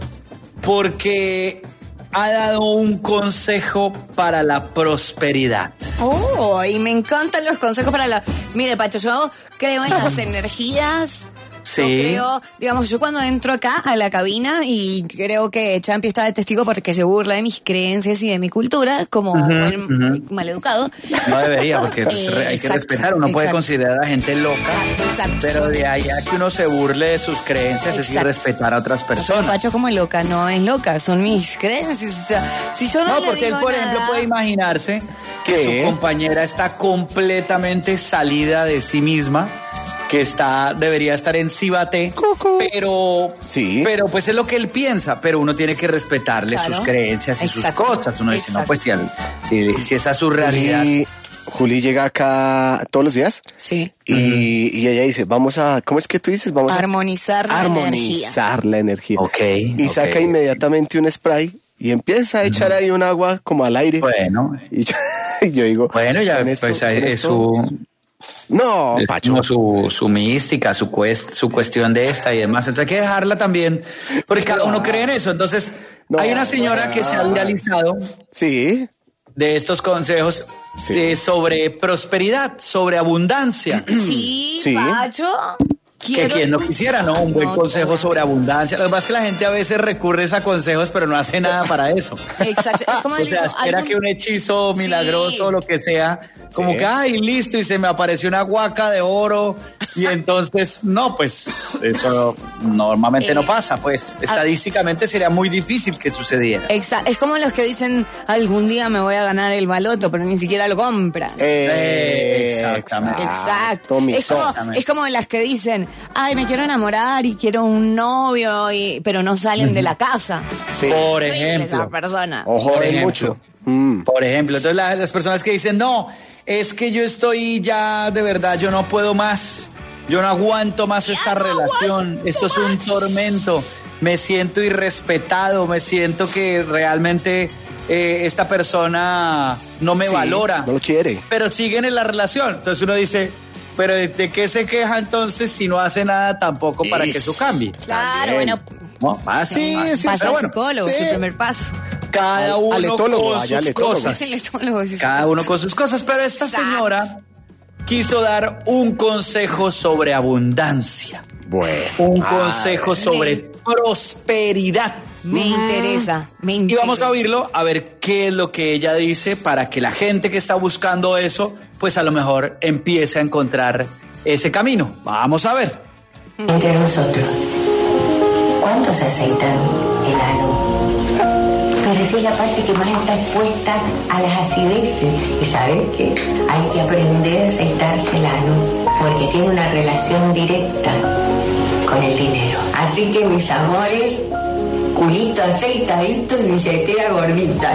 D: porque ha dado un consejo para la prosperidad.
E: Oh, y me encantan los consejos para la... Mire, Pacho, yo creo en las energías.
D: Sí.
E: Yo creo, digamos, yo cuando entro acá a la cabina, y creo que Champi está de testigo porque se burla de mis creencias y de mi cultura, como
D: Uh-huh,
E: buen
D: uh-huh.
E: maleducado.
D: No debería, porque
E: Eh,
D: hay que
E: exacto,
D: respetar, uno puede
E: exacto.
D: considerar a la gente loca,
E: Exacto, exacto.
D: pero de ahí a que uno se burle de sus creencias es
E: Exacto.
D: irrespetar a otras
E: Pero
D: personas.
E: Pacho como loca, no es loca, son mis creencias. O sea, si yo no,
D: No,
E: le
D: porque él,
E: digo
D: por
E: nada,
D: ejemplo, puede imaginarse que
C: ¿Qué?
D: su compañera está completamente salida de sí misma, que está, debería estar en Cibate, pero,
C: Sí.
D: pero pues es lo que él piensa, pero uno tiene que respetarle
E: Claro.
D: sus creencias y
E: Exacto.
D: sus cosas. Uno dice, no,
E: Exacto.
D: pues si, al- si, si esa es su realidad.
C: Juli, Juli llega acá todos los días
E: Sí.
C: y, y ella dice, vamos a, ¿cómo es que tú dices? Vamos
E: Armonizar la
C: a
E: energía.
C: armonizar la energía.
D: Ok,
C: Y
D: ok.
C: saca inmediatamente un spray y empieza a echar ahí un agua como al aire.
D: Bueno,
C: Y yo, y yo digo,
D: bueno, ya
C: con esto-
D: pues
C: con
D: es
C: esto-
D: su,
C: No,
D: es
C: Pacho.
D: como su, su mística, su, cuest, su cuestión de esta y demás. Entonces hay que dejarla también, porque cada uno cree en eso. Entonces
C: No,
D: hay una señora
C: no.
D: que se ha viralizado
C: Sí,
D: de estos consejos
C: Sí.
D: eh, sobre prosperidad, sobre abundancia.
E: Sí,
C: Sí.
E: Pacho.
D: Que
E: quiero
D: quien no
E: escuchar.
D: quisiera, ¿no? Un buen
E: No,
D: consejo
E: toda-
D: sobre abundancia. Lo que pasa es que la gente a veces recurre a consejos, pero no hace nada para eso.
E: Exacto. Es como
D: O
E: él
D: sea,
E: hizo
D: espera
E: algún-
D: que un hechizo milagroso o lo que sea, como
C: Sí.
D: que, ay, listo, y se me apareció una guaca de oro. Y entonces, no, pues eso normalmente
E: Eh,
D: no pasa, pues estadísticamente sería muy difícil que sucediera.
E: Exacto. Es como los que dicen, algún día me voy a ganar el baloto, pero ni siquiera lo compran.
C: eh,
D: exactamente.
E: Exacto. Es como,
D: Exactamente.
E: es como las que dicen, ay, me quiero enamorar y quiero un novio, y, pero no salen de la casa.
C: Sí.
D: Por
E: Soy
D: ejemplo.
E: esa persona.
C: O
D: Por
C: joden
D: ejemplo.
C: mucho. Mm.
D: Por ejemplo, entonces la- las personas que dicen, no, es que yo estoy ya, de verdad, yo no puedo más, yo no aguanto más esta
E: no
D: relación,
E: aguanto
D: esto es un
E: más".
D: tormento, me siento irrespetado, me siento que realmente eh, esta persona no me
C: Sí,
D: valora,
C: no lo quiere.
D: pero siguen en la relación. Entonces uno dice, pero ¿de, de qué se queja entonces si no hace nada tampoco para que eso cambie?
E: Claro,
C: También.
E: bueno.
D: ¿No? Más,
C: Sí,
D: más.
C: sí,
E: Vaya
D: Pero
E: al
D: bueno,
E: psicólogo,
C: sí.
E: es el primer paso.
D: cada
C: Al-
D: uno
C: al etólogo,
D: con
C: vaya al
D: sus
C: etólogo.
D: cosas.
E: El estómago, sí, sí.
D: Cada uno con sus cosas, pero esta
E: Exacto.
D: señora quiso dar un consejo sobre abundancia,
C: Bueno.
D: un
C: Ah,
D: consejo sobre prosperidad.
E: Me interesa, me interesa.
D: Y vamos a oírlo, a ver qué es lo que ella dice para que la gente que está buscando eso, pues a lo mejor empiece a encontrar ese camino. Vamos a ver.
J: Entre nosotros, ¿cuántos aceitan el ano? Pero esa es la parte que más está expuesta a las acideces. ¿Y sabes qué? Hay que aprender a aceitarse el ano, porque tiene una relación directa con con el dinero. Así que mis amores, culito aceitadito y billetera gordita.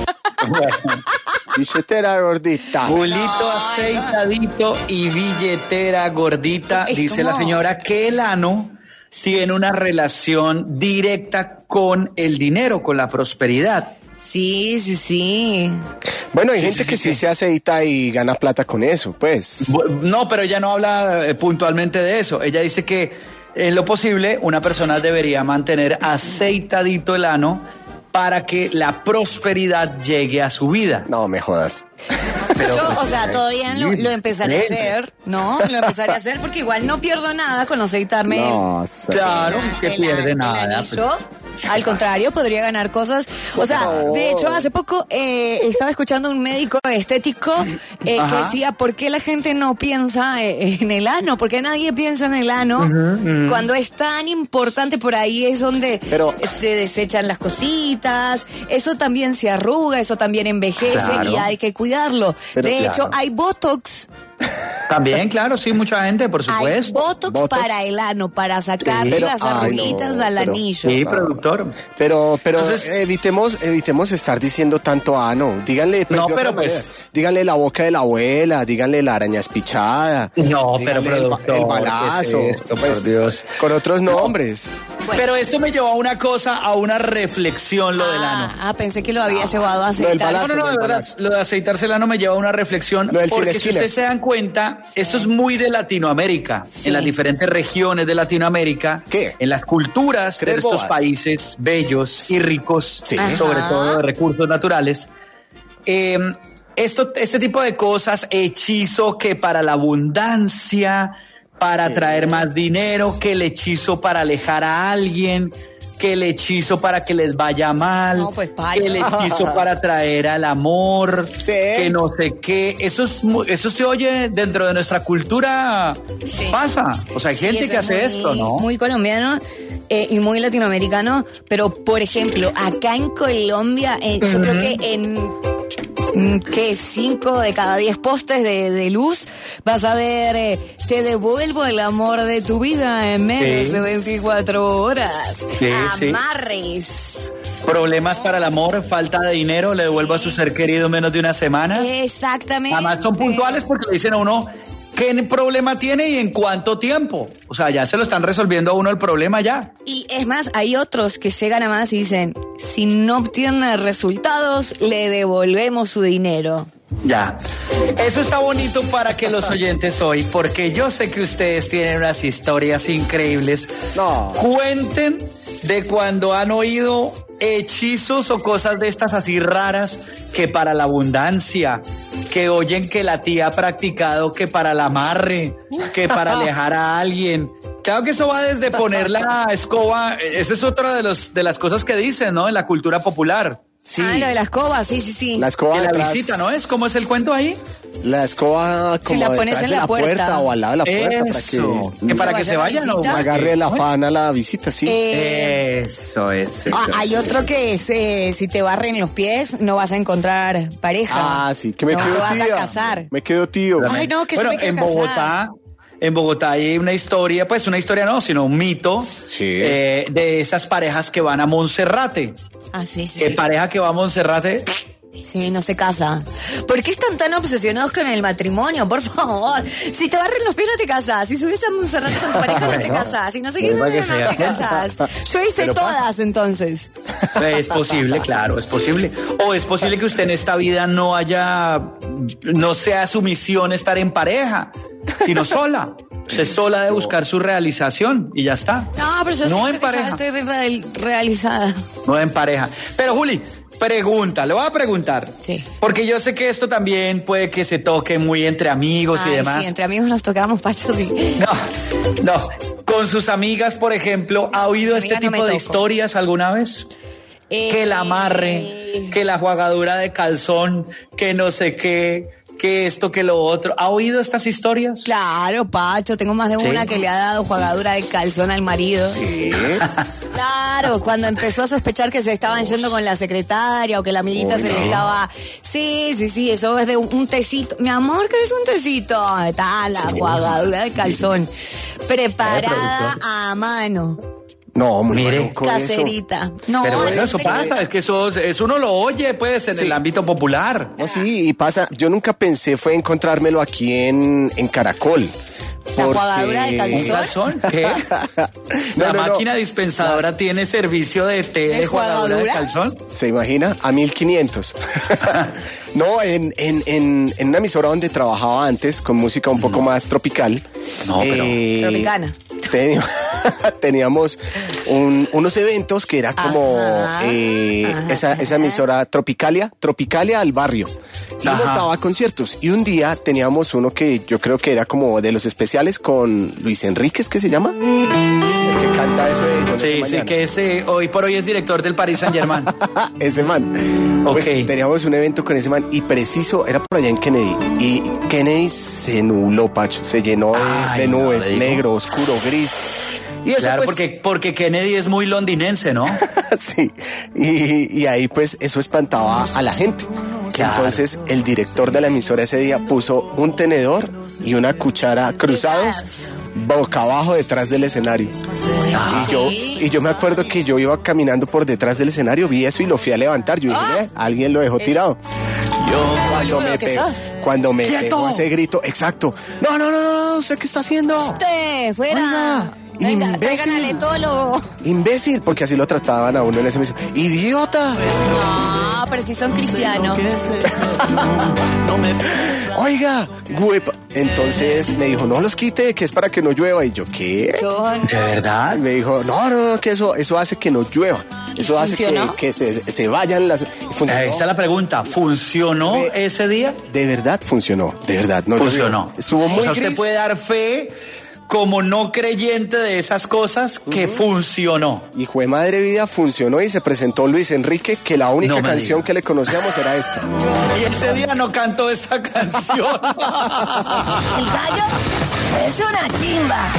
C: Billetera gordita.
D: Culito aceitadito y billetera gordita.
E: Es
D: Dice
E: como-
D: la señora que el ano tiene una relación directa con el dinero, con la prosperidad.
E: Sí, sí, sí.
C: Bueno, hay
D: Sí,
C: gente
D: sí,
C: que
D: sí,
C: sí,
D: sí.
C: se aceita y gana plata con eso, pues.
D: Bu- No, pero ella no habla eh, puntualmente de eso. Ella dice que en lo posible una persona debería mantener aceitadito el ano para que la prosperidad llegue a su vida.
C: No me jodas.
D: Pero,
E: Yo,
D: pues,
E: o sea, todavía lo, lo empezaré a
D: creencias.
E: hacer, ¿no? Lo empezaré a hacer porque igual no pierdo nada con aceitarme el-
C: No, sé.
D: Claro,
E: el-
D: que
E: el-
D: pierde
E: el
D: nada.
E: anillo. Al contrario, podría ganar cosas. O sea, de hecho, hace poco eh, estaba escuchando un médico estético eh, que
D: Ajá.
E: decía, ¿por qué la gente no piensa eh, en el ano? ¿Por qué nadie piensa en el ano? Cuando es tan importante, por ahí es donde
C: Pero-
E: se desechan las cositas, eso también se arruga, eso también envejece
D: Claro.
E: y hay que cuidarlo.
C: Pero
E: de
D: claro.
E: hecho, hay Botox.
D: También, claro, sí, mucha gente, por
E: Hay
D: supuesto.
E: botox,
C: Botox.
E: para el ano, para sacarle
C: Pero-
E: las
C: ay,
E: arruguitas
C: no,
E: al
C: pero-
E: anillo.
D: Sí, productor.
C: Pero, pero
D: Entonces-
C: evitemos, evitemos estar diciendo tanto ano. Díganle, pues,
D: No,
C: de otra
D: pero, pues-
C: manera. Díganle la boca de la abuela, díganle la araña espichada.
D: No,
C: díganle
D: pero
C: el, ba-
D: productor,
C: el balazo.
D: ¿qué es esto,
C: pues,
D: por Dios?
C: Con otros nombres.
E: Bueno.
D: Pero esto me llevó a una cosa, a una reflexión, lo del ano.
E: Ah, ah, pensé que lo había llevado a
C: del
E: aceitar.
C: balazo.
D: No, no, no, de
C: del
D: verdad,
C: balazo.
D: lo de aceitarse el ano me lleva a una reflexión.
C: Lo del
D: Porque si
C: cinesquiles.
D: ustedes se dan cuenta, esto es muy de Latinoamérica.
E: Sí.
D: En las diferentes regiones de Latinoamérica.
C: ¿Qué?
D: En las culturas de
C: Creer
D: estos
C: bobas.
D: países bellos y ricos,
C: Sí.
D: sobre
E: Ajá.
D: todo de recursos naturales. Eh, esto, este tipo de cosas, hechizo que para la abundancia, para atraer más dinero, que el hechizo para alejar a alguien, que el hechizo para que les vaya mal,
E: No, pues, vaya.
D: que el hechizo para atraer al amor,
C: Sí.
D: que no sé qué. Eso es mu- eso se oye dentro de nuestra cultura, pasa. O sea, hay
E: Sí,
D: gente
E: eso
D: que
E: es
D: hace
E: muy-
D: esto, ¿no?
E: Muy colombiano eh, y muy latinoamericano, pero por ejemplo, acá en Colombia, eh, yo creo que en mm, que cinco de cada diez postes de, de luz vas a ver, eh, te devuelvo el amor de tu vida en menos
D: Sí.
E: de veinticuatro horas.
D: Sí, sí.
E: Amarres.
D: Problemas para el amor, falta de dinero, le devuelvo a su ser querido en menos de una semana.
E: Exactamente.
D: Además son puntuales porque le dicen a uno qué problema tiene y en cuánto tiempo. O sea, ya se lo están resolviendo a uno el problema ya.
E: Y es más, hay otros que llegan a más y dicen, si no obtiene resultados, le devolvemos su dinero.
D: Ya. Eso está bonito para que los oyentes hoy, porque yo sé que ustedes tienen unas historias increíbles.
C: No.
D: Cuenten de cuando han oído hechizos o cosas de estas así raras que para la abundancia, que oyen que la tía ha practicado que para el amarre, que para alejar a alguien. Claro que eso va desde poner la escoba, esa es otra de los de las cosas que dicen, ¿no? En la cultura popular.
C: Sí.
E: Ah, lo de la escoba, sí, sí, sí.
C: La escoba
D: Que la
C: detrás-
D: visita, ¿no es? ¿Cómo es el cuento ahí?
C: La escoba como
E: la pones
C: detrás
E: en
C: de
E: la
C: la
E: puerta.
C: o al lado de la puerta para
D: Eso.
C: que
D: Que para que
E: vaya
D: se
E: la
D: vayan, ¿no?
E: visita.
C: agarre el afán a la visita, sí.
E: Eh,
D: Eso es.
E: ah,
D: eso.
E: hay otro que es, eh, si te barren los pies, no vas a encontrar pareja.
C: Ah, sí, que me
E: no
C: quedo
E: te vas
C: tía.
E: a casar.
C: Me quedo tío.
E: Ay, no, que yo
D: Bueno,
E: me quiero
D: en
E: casar.
D: Bogotá, en Bogotá hay una historia, pues una historia no, sino un mito
C: Sí.
D: eh, de esas parejas que van a Monserrate.
E: Ah, sí, sí.
D: Que pareja que va a Monserrate,
E: Sí, no se casa. ¿Por qué están tan obsesionados con el matrimonio? Por favor. Si te barren los pies, no te casas. Si subes a Montserrat con tu pareja, no te
D: Bueno,
E: casas. Si no sé
D: pues
E: qué, no,
D: para que
E: no, no
D: sea.
E: te casas. Yo hice
D: Pero pasa.
E: todas, entonces.
D: es posible, claro, es posible. O es posible que usted en esta vida no haya, no sea su misión estar en pareja, sino sola. Usted sola de buscar su realización y ya está.
E: No, pero yo
D: No
E: siento
D: en
E: que
D: pareja.
E: ya estoy real- realizada.
D: No en pareja. Pero Juli, pregunta, le voy a preguntar.
E: Sí.
D: Porque yo sé que esto también puede que se toque muy entre amigos y
E: Ay,
D: demás.
E: sí, entre amigos nos tocamos, Pacho, sí.
D: No, no. Con sus amigas, por ejemplo, ¿ha oído
E: Amigas
D: este
E: no
D: tipo
E: me
D: de
E: toco.
D: historias alguna vez? Que el amarre, que la jugadura de calzón, que no sé qué, que esto, que lo otro. ¿Ha oído estas historias?
E: Claro, Pacho, tengo más de
D: ¿Sí?
E: una que le ha dado jugadura de calzón al marido.
C: Sí.
E: Claro, cuando empezó a sospechar que se estaban yendo con la secretaria o que la amiguita
C: Uy,
E: se le
C: no.
E: estaba... Sí, sí, sí, eso es de un, un tecito. Mi amor, ¿qué es un tecito? Está la jugadura de calzón. Preparada a mano.
C: No, muy
D: Mire.
C: maluco eso.
E: Caserita. No,
D: Pero bueno, eso
E: sí.
D: pasa, es que eso, eso uno lo oye, pues, en
C: Sí.
D: el ámbito popular.
C: No, sí, y pasa, yo nunca pensé fue encontrármelo aquí en, en Caracol.
E: ¿La
C: porque-
E: jugadura de calzón?
D: ¿Un calzón? ¿Qué?
C: No,
D: ¿La
C: no, no.
D: máquina dispensadora tiene servicio de té de,
E: ¿De
D: jugadura de
E: jugadura?
D: calzón?
C: ¿Se imagina? A mil quinientos. No, en, en, en, en una emisora donde trabajaba antes, con música un poco más tropical.
D: No, pero-
E: Tropicana.
C: teni- Teníamos un- unos eventos que era como
E: Ajá,
C: eh,
E: ajá,
C: esa, esa emisora Tropicalia, Tropicalia al barrio. Y
D: Ajá.
C: montaba conciertos. Y un día teníamos uno que yo creo que era como de los especiales con Luis Enríquez, ¿qué se llama? El que canta eso de Yo no sé
D: Sí, sí,
C: mañana.
D: que ese hoy por hoy es director del Paris Saint Germain.
C: Ese man. Pues
D: Ok.
C: teníamos un evento con ese man y preciso, era por allá en Kennedy. Y Kennedy se nubló, Pacho. Se llenó de,
D: Ay,
C: de
D: no,
C: nubes,
D: le digo.
C: negro, oscuro, gris. Y eso
D: Claro,
C: pues,
D: porque, porque Kennedy es muy londinense, ¿no?
C: sí. Y, y ahí pues eso espantaba a la gente.
D: Claro.
C: Entonces el director de la emisora ese día puso un tenedor y una cuchara cruzados boca abajo detrás del escenario. Y yo, y yo me acuerdo que yo iba caminando por detrás del escenario, vi eso y lo fui a levantar. Yo dije, "Eh, alguien lo dejó tirado. Cuando me,
E: boludo que
C: pegó,
E: sos.
C: cuando me
D: ¡Quieto!
C: pegó ese grito, exacto. No, no, no, no, no, ¿usted qué está haciendo?
E: Usted, fuera.
C: Oiga,
E: Venga,
C: imbécil.
E: traigan al etólogo.
C: Imbécil, porque así lo trataban a uno en ese mismo. ¡Idiota!
E: No, pero si son cristianos.
C: Oiga, huepa. Entonces me dijo, no los quite, que es para que no llueva. Y yo, ¿qué?
E: Yo
D: ¿De verdad?
C: Me dijo, no, no, no, que eso, eso hace que no llueva. Eso hace que,
E: funcionó?
C: que se, se vayan las... y funcionó.
D: Esa es la pregunta. ¿Funcionó
C: Ve-
D: ese día?
C: De verdad funcionó, de verdad. No
D: Funcionó.
C: llovió. Estuvo muy
D: O sea, usted
C: gris.
D: puede dar fe, como no creyente de esas cosas, que funcionó.
C: Y fue madre vida, funcionó y se presentó Luis Enrique, que la única
D: No me
C: canción
D: diga.
C: que le conocíamos era esta.
D: Y ese día no cantó esa canción.
K: El gallo es una chimba.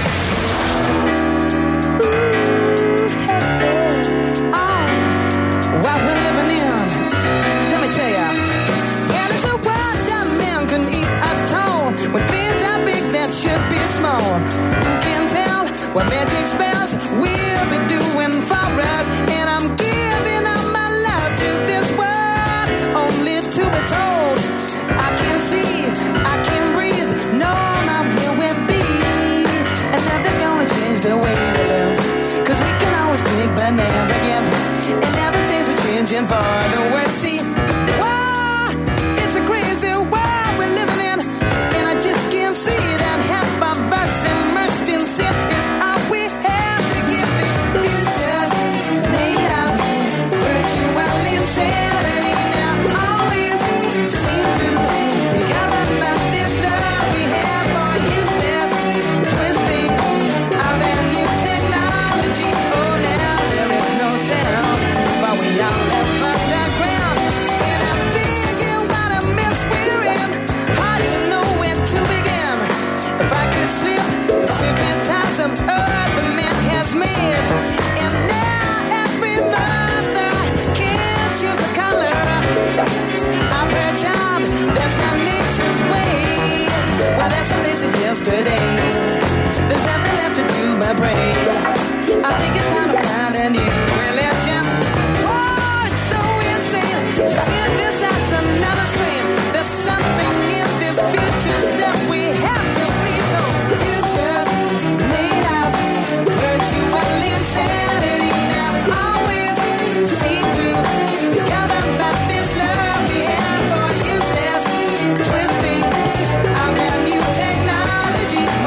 B: What we're living in, let me tell ya. And it's a world that man can eat at all. When things are big that should be small. Who can tell what magic spells we'll be doing for us? And I'm giving all my love to this world, only to be told I can see, I can breathe, no, not where we'll be. And nothing's gonna change the way we live. Cause we can always take but never give. And everything's a changing for the worse. See, wow, it's a crazy world we're living in. And I just can't see that half of us immersed in sin is all we have to give these futures made of virtual insanity. Now always seem to be gathered by this love we have for useless twisting of that new technology. Oh, now there is no sound, but we all left on the ground. And I'm thinking what a mess we're in. Hard to know where to begin. If I could slip the serpentines of earth the man has made. And now every mother can choose a color of her child. That's not nature's way. Well, that's what they said yesterday. There's nothing left to do but pray. I think it's time to find a new religion. Oh, it's so insane to see this as another strain. There's something in this future that we have to be told. Futures made of virtual insanity. Now always seem to be gathered by this love we have for useless twisting of that new technology.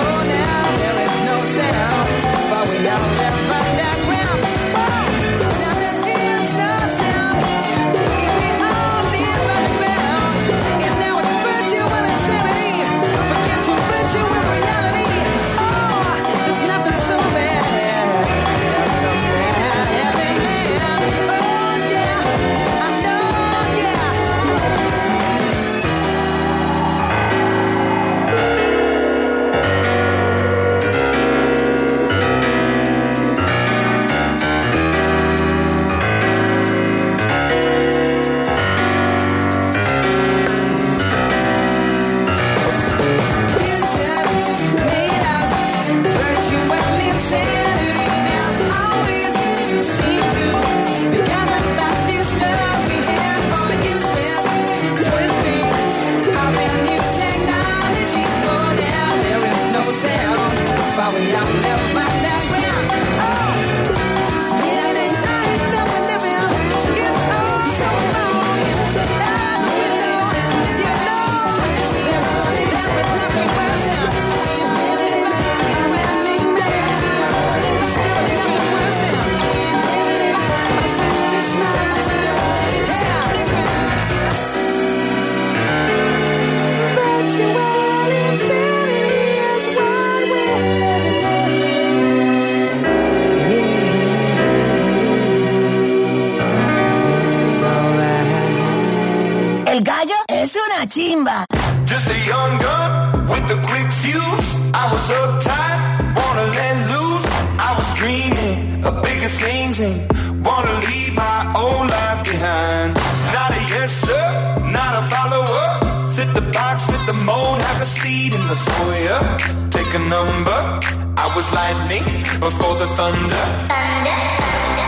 K: El gallo es una chimba.
B: Just a young gun with a quick fuse. I was uptight, wanna let loose. I was dreaming of bigger things and wanna leave my old life behind. Not a yes sir, not a follower. Fit the box, fit the mold, have a seat in the foyer. Take a number. I was lightning before the thunder. Thunder.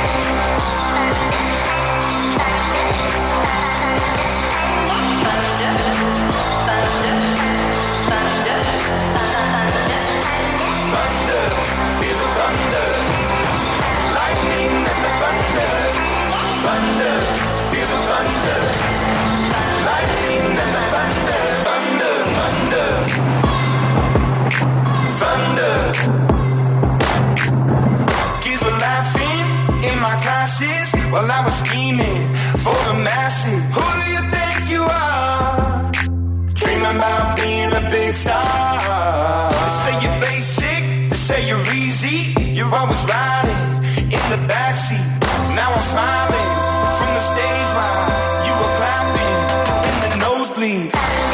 B: While I was scheming for the masses. Who do you think you are? Dreaming about being a big star. They say you're basic, they say you're easy. You're always riding in the backseat. Now I'm smiling from the stage while you were clapping in the nosebleeds.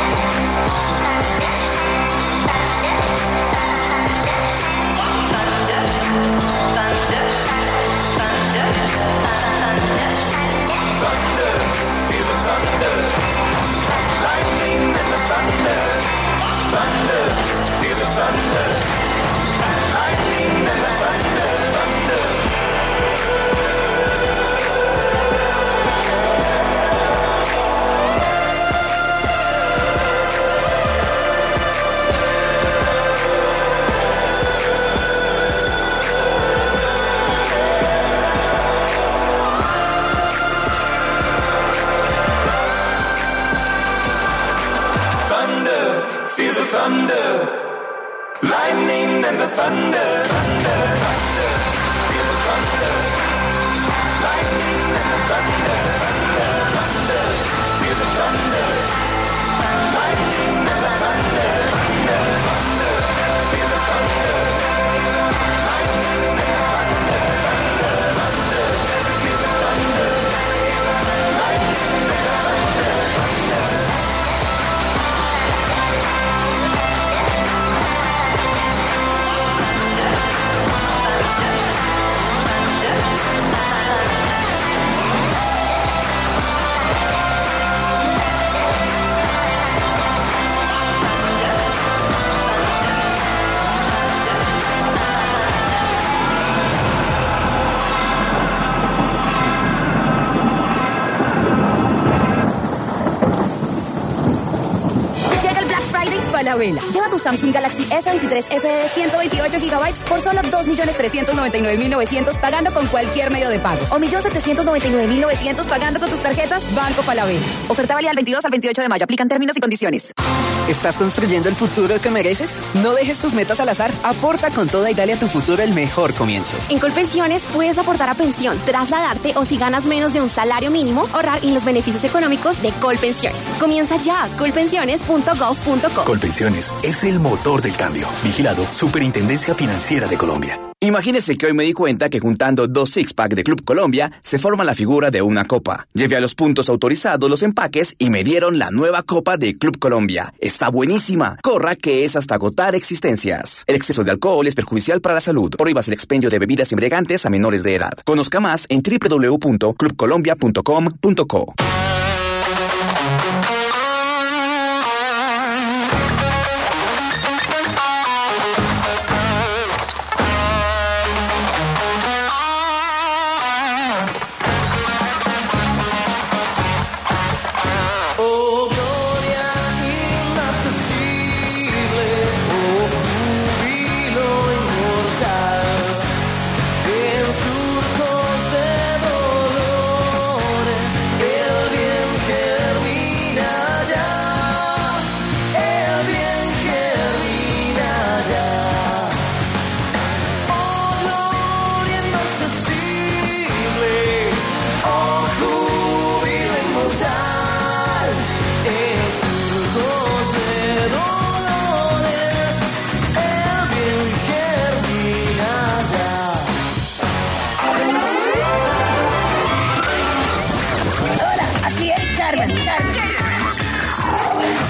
B: Thunder, lightning and the thunder, thunder, thunder, feel the thunder, lightning and the thunder, thunder, thunder, feel the thunder, lightning and the thunder, thunder, thunder, feel the thunder, lightning and the thunder, thunder, thunder, feel the thunder, lightning and the thunder, thunder.
L: Falabella. Lleva tu Samsung Galaxy S veintitrés F de ciento veintiocho gigabytes por solo dos millones trescientos noventa y nueve mil novecientos pagando con cualquier medio de pago. O un millón setecientos noventa y nueve mil novecientos pagando con tus tarjetas Banco Falabella. Oferta válida del veintidós al veintiocho de mayo. Aplican términos y condiciones.
M: ¿Estás construyendo el futuro que mereces? No dejes tus metas al azar. Aporta con toda y dale a tu futuro el mejor comienzo.
N: En Colpensiones puedes aportar a pensión, trasladarte o si ganas menos de un salario mínimo, ahorrar en los beneficios económicos de Colpensiones. Comienza ya. colpensiones punto gov punto co.
O: Colpensiones es el motor del cambio. Vigilado Superintendencia Financiera de Colombia.
P: Imagínese que hoy me di cuenta que juntando dos six-pack de Club Colombia se forma la figura de una copa. Llevé a los puntos autorizados los empaques y me dieron la nueva copa de Club Colombia. Está buenísima. Corra que es hasta agotar existencias. El exceso de alcohol es perjudicial para la salud. Prohíbas el expendio de bebidas embriagantes a menores de edad. Conozca más en doble u doble u doble u punto club colombia punto com punto co.